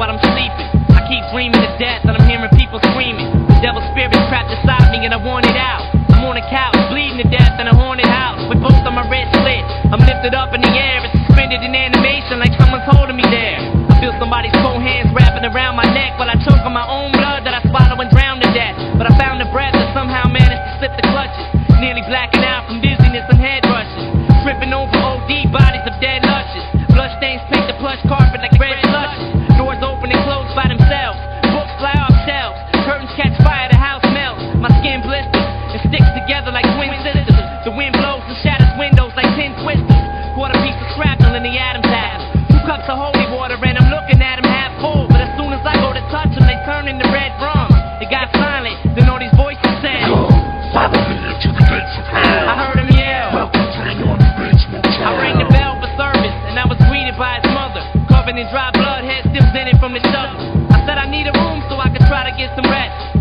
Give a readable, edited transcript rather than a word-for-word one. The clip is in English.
while I'm sleeping. I keep dreaming to death and I'm hearing people screaming. The devil's spirit trapped inside me and I want it out. I'm on a couch, bleeding to death in a haunted house with both of my wrists slit. I'm lifted up in the air and suspended in animation like someone's holding me there. I feel somebody's cold hands wrapping around my neck while I choke on my own blood that I swallow and drown to death. But I found the breath and somehow managed to slip the clutches, nearly blacking out from dizziness and head rushes. Tripping over OD bodies of dead lushes. Bloodstains paint the plush carpet like red slushes. Doors open and close by themselves. Books fly off shelves. Curtains catch fire, the house melts. My skin blisters and sticks together like twin sisters. The wind blows and shatters windows like 10 twisters. Quarter piece of shrapnel in the Adam's apple. 2 cups of holy water and I'm looking at them half full. But as soon as I go to touch them, they turn into red rum. It got silent, then all these voices said, "Go, follow me into the gates of hell." I heard him yell. "Welcome to the North Basement Jail." I rang the bell for service, and I was greeted by his mother, covered in dry blood, head still thinning from the shovel. I said I need a room so I could try to get some rest.